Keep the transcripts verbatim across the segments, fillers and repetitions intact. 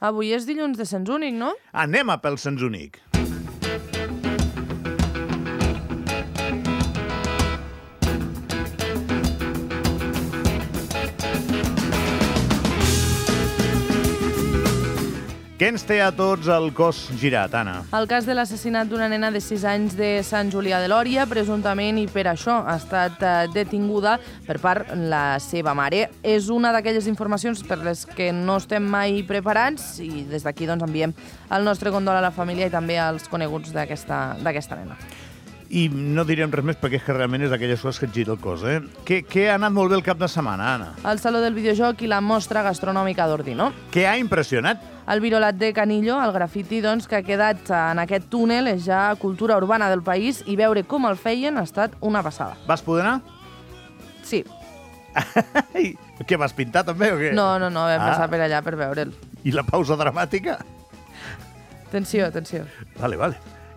Avui és dilluns de Sants Únic, no? Anem a pel Sants Únic. Què ens té a tots el cos girat, Anna? El cas de l'assassinat d'una nena de sis anys de Sant Julià de Lòria, presumptament i per això ha estat detinguda per part la seva mare. És una d'aquelles informacions per les que no estem mai preparats i des d'aquí doncs, enviem el nostre condol a la família i també als coneguts d'aquesta d'aquesta nena. I no direm res més perquè és que realment és d'aquelles coses que et gira el cos, eh? Què, què ha anat molt bé el cap de setmana, Anna? El Saló del Videojoc i la mostra gastronòmica d'Ordino. Què ha impressionat? El virolat de Canillo, el grafiti doncs, que ha quedat en aquest túnel, és ja cultura urbana del país i veure com el feien ha estat una passada. Vas poder anar? Sí. Què, vas pintar també o què? No, no, no, vam ah. passar per allà per veure'l. I la pausa dramàtica? Atenció, atenció. Vale, vale.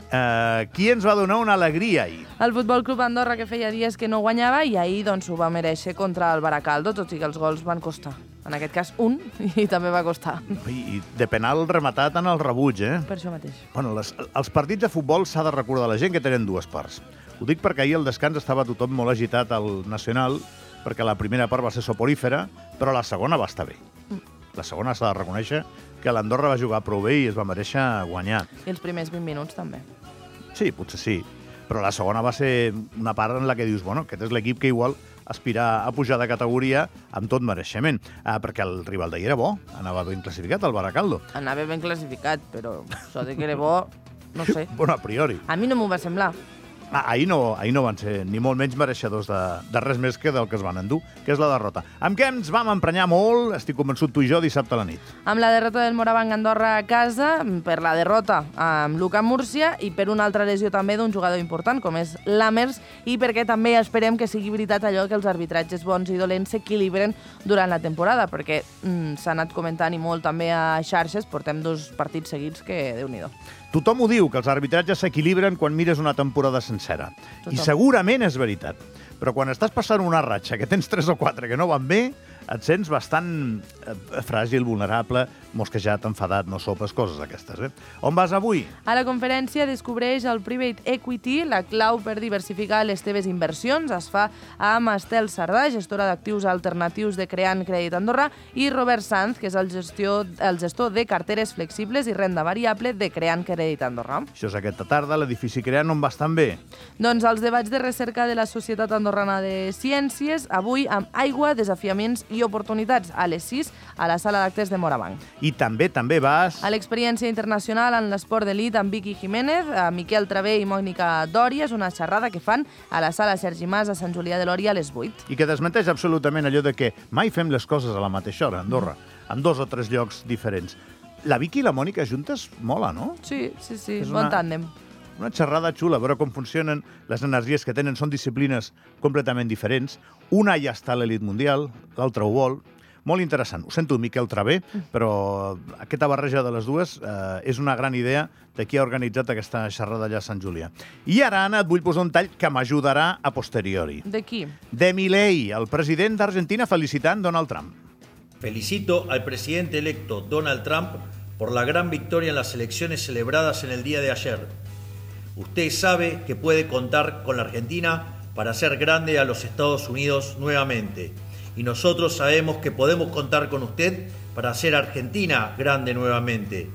Uh, qui ens va donar una alegria ahir? El Futbol Club Andorra, que feia dies que no guanyava, i ahir doncs, ho va mereixer contra el Baracaldo, tot i que els gols van costar. En aquest cas, un, i també va costar. I de penal rematat en el rebuig, eh? Per això mateix. Bueno, les, els partits de futbol s'ha de recordar a la gent que tenen dues parts. Ho dic perquè ahir al descans estava tothom molt agitat al Nacional, perquè la primera part va ser soporífera, però la segona va estar bé. La segona s'ha de reconèixer que l'Andorra va jugar prou bé i es va mereixer guanyar. I els primers vint minuts també. Sí, potser sí. Però la segona va ser una part en la que dius, bueno, aquest és l'equip que igual aspira a pujar de categoria amb tot mereixement. Ah, perquè el rival d'ahir era bo, anava ben classificat, el Baracaldo. Anava ben classificat, però això de que era bo, no sé. Bueno, a priori. A mi no m'ho va semblar. Ah, ahir, no, ahir no van ser ni molt menys mereixedors de, de res més que del que es van endur, que és la derrota. Amb què ens vam emprenyar molt, estic convençut tu i jo, dissabte a la nit? Amb la derrota del Morabanc Andorra a casa, per la derrota amb Luca Múrcia i per una altra lesió també d'un jugador important, com és l'Amers, i perquè també esperem que sigui veritat allò que els arbitratges bons i dolents s'equilibren durant la temporada, perquè mm, s'ha anat comentant i molt també a xarxes, portem dos partits seguits que Déu-n'hi-do. Tothom ho diu, que els arbitratges s'equilibren quan mires una temporada sencera. Tothom. I segurament és veritat. Però quan estàs passant una ratxa, que tens tres o quatre que no van bé, et sents bastant eh, fràgil, vulnerable, mosquejat, enfadat, no sopes, coses aquestes. Eh? On vas avui? A la conferència descobreix el Private Equity, la clau per diversificar les teves inversions. Es fa amb Estel Sardà, gestora d'actius alternatius de Creant Crèdit Andorra, i Robert Sanz, que és el, gestió, el gestor de carteres flexibles i renda variable de Creant Crèdit Andorra. Això és aquesta tarda, l'edifici Creant on va estar bé? Doncs els debats de recerca de la Societat Andorrana de Ciències, avui amb aigua, desafiaments i oportunitats, a les sis, a la sala d'actes de Morabanc. I també, també vas... A l'experiència internacional en l'esport d'elit amb Vicky Jiménez, a Miquel Travé i Mònica Dòria, és una xerrada que fan a la sala Sergi Mas a Sant Julià de Lòria a les vuit. I que desmenteix absolutament allò de que mai fem les coses a la mateixa hora, a Andorra, en dos o tres llocs diferents. La Vicky i la Mònica juntes mola, no? Sí, sí, sí, És bon una- tàndem. Una xerrada xula, veure com funcionen, les energies que tenen, són disciplines completament diferents. Una ja està a l'elit mundial, l'altra ho vol. Molt interessant. Ho sento, Miquel Travé, però aquesta barreja de les dues eh, és una gran idea de qui ha organitzat aquesta xerrada allà a Sant Julià. I ara, Anna, et vull posar un tall que m'ajudarà a posteriori. De qui? De Milei, el president d'Argentina felicitant Donald Trump. Felicito al presidente electo Donald Trump por la gran victoria en las elecciones celebradas en el día de ayer. Usted sabe que puede contar con la Argentina para hacer grande a los Estados Unidos nuevamente. Y nosotros sabemos que podemos contar con usted para hacer Argentina grande nuevamente.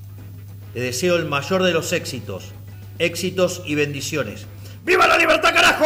Le deseo el mayor de los éxitos, éxitos y bendiciones. ¡Viva la libertad, carajo!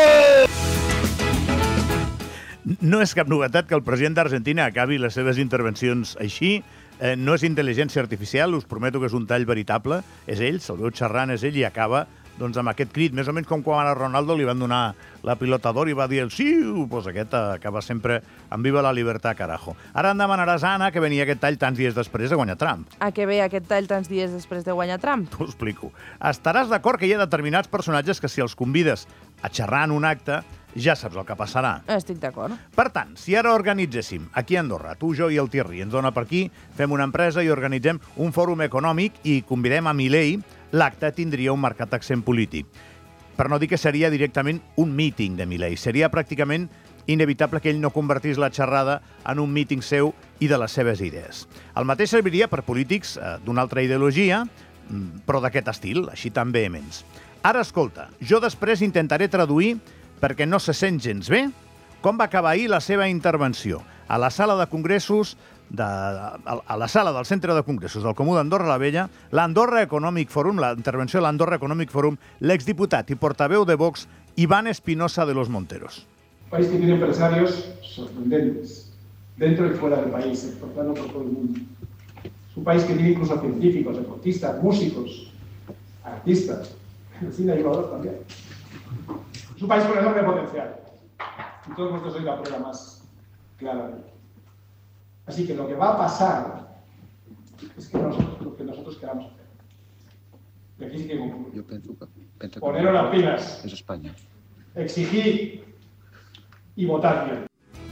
No és cap novetat que el president d'Argentina acabi les seves intervencions així. Eh, no és intel·ligència artificial, us prometo que és un tall veritable. És ell, se'l veu xerrant, és ell, i acaba doncs, amb aquest crit, més o menys com quan a Ronaldo li van donar la pilota d'or i va dir el sí, doncs aquest acaba sempre amb viva la libertad, carajo. Ara em demanaràs, Anna, que venia aquest tall tants dies després de guanyar Trump. A què ve aquest tall tants dies després de guanyar Trump? T'ho explico. Estaràs d'acord que hi ha determinats personatges que si els convides a xerrar en un acte, ja saps el que passarà. Estic d'acord. Per tant, si ara organitzéssim aquí a Andorra, tu, jo i el Thierry, ens dona per aquí, fem una empresa i organitzem un fòrum econòmic i convidem a Milei, l'acte tindria un marcat accent polític. Per no dir que seria directament un míting de Milei. Seria pràcticament inevitable que ell no convertís la xerrada en un míting seu i de les seves idees. El mateix serviria per polítics eh, d'una altra ideologia, però d'aquest estil, així tan vehements. Ara, escolta, jo després intentaré traduir, perquè no se sent gens bé, com va acabar ahir la seva intervenció a la sala de congressos de, a la sala del Centre de Congressos del Comú d'Andorra la Vella, l'Andorra Economic Forum, la intervenció de l'Andorra Economic Forum, l'exdiputat i portaveu de Vox, Iván Espinosa de los Monteros. Un país que tiene empresarios sorprendentes, dentro y fuera del país, exportando por todo el mundo. Es un país que tiene incluso científicos, deportistas, músicos, artistas, cine ayudadores también. Es un país con enorme potencial. Y todos nosotros hoy la prueba más clara de ello. Así que lo que va a pasar es que nosotros, lo que nosotros queramos hacer. Y aquí sí que concluyo. Yo pienso que, pienso que poneros las pilas. Es España. Exigir y votar bien.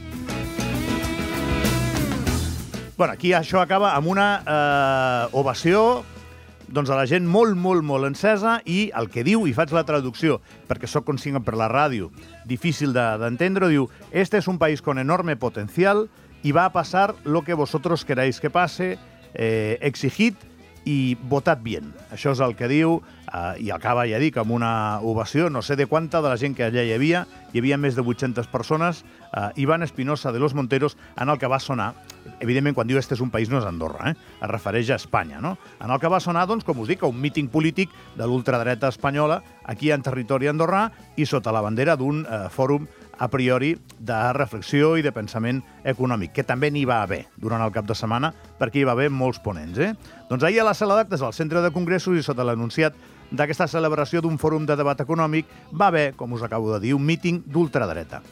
Bueno, aquí això acaba amb una eh, ovació doncs, a la gent molt, molt, molt encesa i el que diu, i faig la traducció, perquè sóc conscient per la ràdio, difícil d'entendre, de, diu, este es un país con enorme potencial y va a pasar lo que vosotros queráis que pase, eh, exigid i votad bien. Això és el que diu, eh, i acaba, ja dic, amb una ovació, no sé de quanta, de la gent que allà hi havia, hi havia més de vuit-centes persones, eh, Iván Espinosa de los Monteros, en el que va sonar, evidentment, quan diu este és un país no és Andorra, eh? Es refereix a Espanya, no? En el que va sonar, doncs, com us dic, un míting polític de l'ultradreta espanyola aquí en territori andorrà i sota la bandera d'un eh, fòrum a priori de reflexió i de pensament econòmic, que també n'hi va haver durant el cap de setmana, perquè hi va haver molts ponents. Eh? Doncs ahir a la sala d'actes del Centre de Congressos i sota l'anunciat d'aquesta celebració d'un fòrum de debat econòmic va haver, com us acabo de dir, un míting d'ultradreta.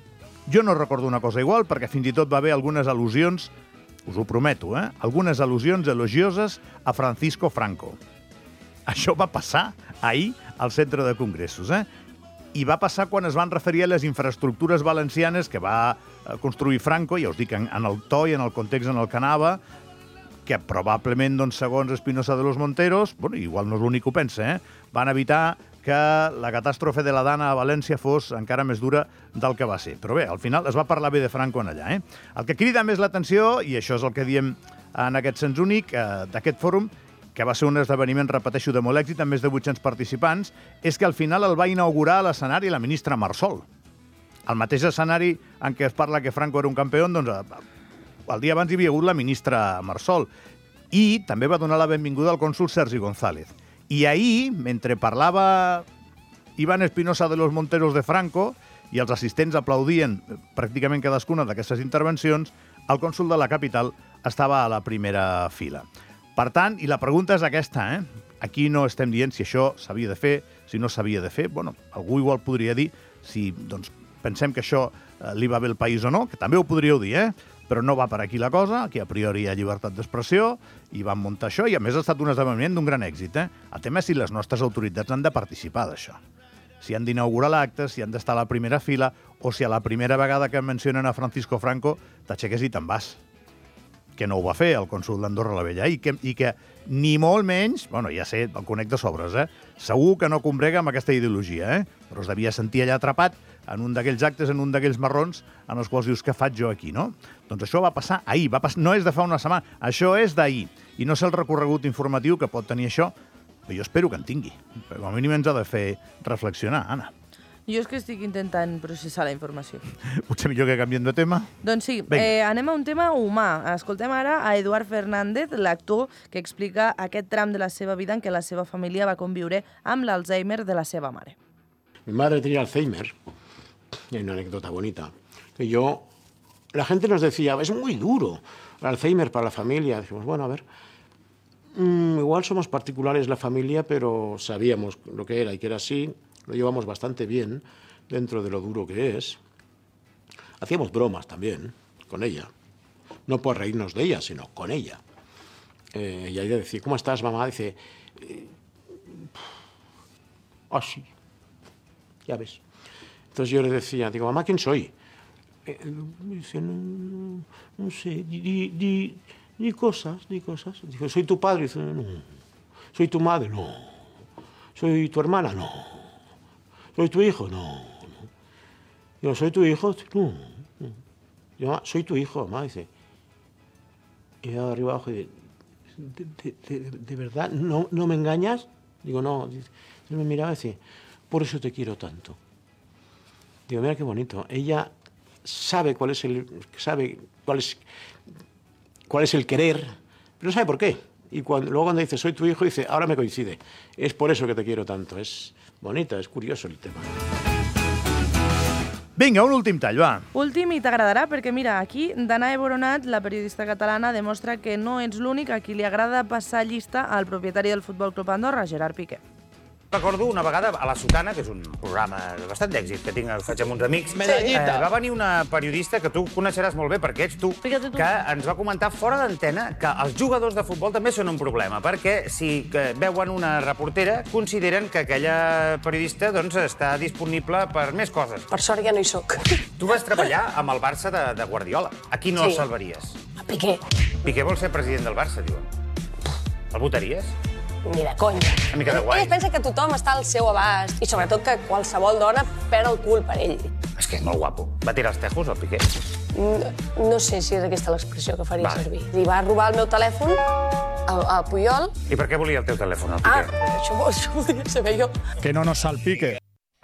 Jo no recordo una cosa igual, perquè fins i tot va haver algunes al·lusions, us ho prometo, eh? algunes al·lusions elogioses a Francisco Franco. Això va passar ahir al Centre de Congressos, eh? I va passar quan es van referir a les infraestructures valencianes que va construir Franco, ja us dic, en, en el to i en el context en el que anava, que probablement, doncs, segons Espinosa de los Monteros, bueno, igual no és l'únic que ho pensa, eh? van evitar que la catàstrofe de la Dana a València fos encara més dura del que va ser. Però bé, al final es va parlar bé de Franco en allà. Eh? El que crida més l'atenció, i això és el que diem en aquest sens únic, eh, d'aquest fòrum, que va ser un esdeveniment, repeteixo, de molt èxit, amb més de vuit-cents participants, és que al final el va inaugurar a l'escenari la ministra Marsol. El mateix escenari en què es parla que Franco era un campió, doncs el dia abans hi havia hagut la ministra Marsol. I també va donar la benvinguda al cònsol Sergi González. I ahir, mentre parlava Iván Espinosa de los Monteros de Franco, i els assistents aplaudien pràcticament cadascuna d'aquestes intervencions, el cònsol de la capital estava a la primera fila. Per tant, i la pregunta és aquesta, eh? Aquí no estem dient si això s'havia de fer, si no s'havia de fer. Bueno, algú igual podria dir si doncs, pensem que això eh, li va bé al país o no, que també ho podríeu dir, eh? Però no va per aquí la cosa, aquí a priori hi ha llibertat d'expressió, i van muntar això, i a més ha estat un esdeveniment d'un gran èxit. Eh? El tema és si les nostres autoritats han de participar d'això. Si han d'inaugurar l'acte, si han d'estar a la primera fila, o si a la primera vegada que mencionen a Francisco Franco t'aixeques i te'n vas. Que no ho va fer el cònsol d'Andorra la Vella, i que, i que ni molt menys, bueno, ja sé, el conec de sobres, eh? Segur que no combrega amb aquesta ideologia, eh? Però es devia sentir allà atrapat en un d'aquells actes, en un d'aquells marrons, en els quals dius, què faig jo aquí, no? Doncs això va passar ahir, va passar, no és de fa una setmana, això és d'ahir, i no sé el recorregut informatiu que pot tenir això, però jo espero que en tingui, però com a mínim ens ha de fer reflexionar, Anna. Jo és que estic intentant processar la informació. Potser millor que canviem de tema? Doncs sí, eh, anem a un tema humà. Escoltem ara a Eduard Fernández, l'actor que explica aquest tram de la seva vida en què la seva família va conviure amb l'Alzheimer de la seva mare. Mi madre tenía Alzheimer, y hay una anécdota bonita. Que yo, la gente nos decía, es muy duro el Alzheimer para la familia. Decimos, bueno, a ver, mmm, igual somos particulares la familia, pero sabíamos lo que era y que era así. Lo llevamos bastante bien dentro de lo duro que es. Hacíamos bromas también con ella. No por reírnos de ella, sino con ella. Eh, y ella decía, ¿cómo estás, mamá? Dice, eh, así. Ya ves. Entonces yo le decía, digo, mamá, ¿quién soy? Eh, dice, no, no sé, di, di, di cosas, di cosas. Digo, soy tu padre. Dice, no. Soy tu madre. No. Soy tu hermana. No. ¿Soy tu hijo? No, no. Digo, ¿soy tu hijo? No, no. Yo, soy tu hijo, mamá, dice. Y yo arriba abajo y ¿de, de, de, de verdad no, no me engañas? Digo, no. Dice, me miraba y decía, por eso te quiero tanto. Digo, mira qué bonito. Ella sabe cuál es el, sabe cuál es, cuál es el querer, pero no sabe por qué. Y cuando, luego cuando dice, soy tu hijo, dice, ahora me coincide. Es por eso que te quiero tanto. És bonita, és curioso el tema. Vinga, un últim tall, va. Últim, i t'agradarà, perquè mira, aquí Danae Boronat, la periodista catalana, demostra que no ets l'únic a qui li agrada passar llista al propietari del Futbol Club Andorra, Gerard Piqué. Recordo una vegada a La Sotana, que és un programa bastant d'èxit que tinc, faig amb uns amics. Medallita. Eh, va venir una periodista que tu coneixeràs molt bé, perquè ets tu, Fíjate tu. que ens va comentar fora d'antena que els jugadors de futbol també són un problema, perquè si que veuen una reportera, consideren que aquella periodista doncs, està disponible per més coses. Per sort ja no hi soc. Tu vas treballar amb el Barça de, de Guardiola. A qui no Sí. el salvaries? A Piqué, Piqué vol ser president del Barça, diuen. El votaries? ni de conya. Una mica de guai. Ell es pensa que tothom està al seu abast i sobretot que qualsevol dona perd el cul per ell. És que és molt guapo. Va tirar els tejos, el Piqué? No, no sé si és aquesta l'expressió que faria Vale. servir. Li va robar el meu telèfon al, al Puyol. I per què volia el teu telèfon, el Ah, Piqué? això, això ho volia saber jo. Que no nos salpique.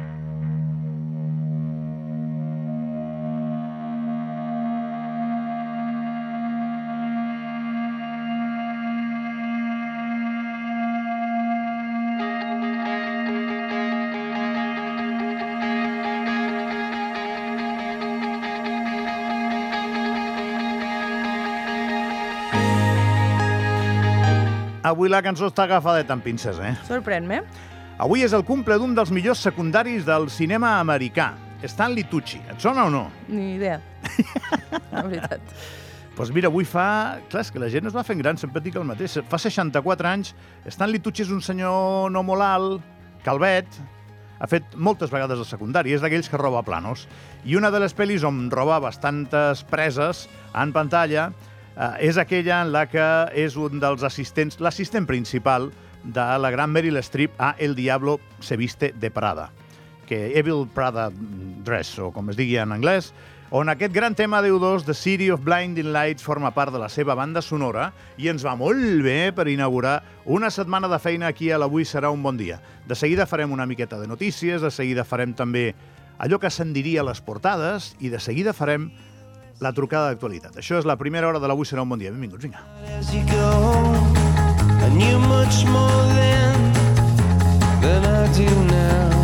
Avui la cançó està agafadeta amb pinces, eh? Sorprèn-me. Avui és el cumple d'un dels millors secundaris del cinema americà, Stanley Tucci. Et sona o no? Ni idea. La veritat. Doncs pues mira, avui fa... Clar, és que la gent es va fent gran, sempre dic el mateix. Fa seixanta-quatre anys, Stanley Tucci és un senyor no molt alt, calvet, ha fet moltes vegades de secundari, és d'aquells que roba planos. I una de les pel·lis on roba bastantes preses en pantalla eh, és aquella en la que és un dels assistents, l'assistent principal de la gran Meryl Streep a El Diablo se viste de Prada, que Evil Prada Dress, o com es digui en anglès, on aquest gran tema de U dos, The City of Blinding Lights, forma part de la seva banda sonora i ens va molt bé per inaugurar una setmana de feina aquí a l'Avui serà un bon dia. De seguida farem una miqueta de notícies, de seguida farem també allò que se'n diria les portades i de seguida farem la trucada d'actualitat. Això és la primera hora de l'Avui serà un bon dia. Benvinguts, vinga. As you go, I knew much more then than I do now.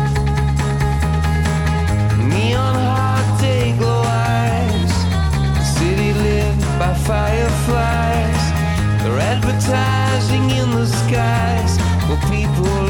Neon hot day glow eyes, the city lit by fireflies. They're advertising in the skies for people